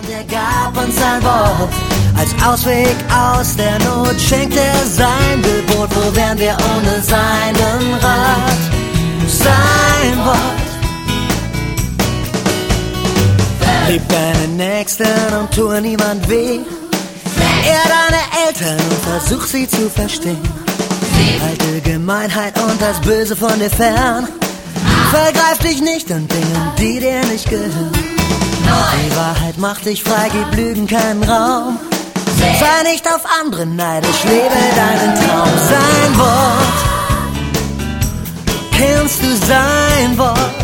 er gab uns sein Wort. Als Ausweg aus der Not schenkt er sein Gebot. Wo wären wir ohne seinen Rat? Sein Wort. Lieb deine Nächsten und tue niemand weh. Ehr deine Eltern und versuch sie zu verstehen. Halte Gemeinheit und das Böse von dir fern. Vergreif dich nicht an Dingen, die dir nicht gehören. Die Wahrheit macht dich frei, gib Lügen keinen Raum. Sei nicht auf andere neidisch, lebe deinen Traum. Sein Wort, kennst du sein Wort?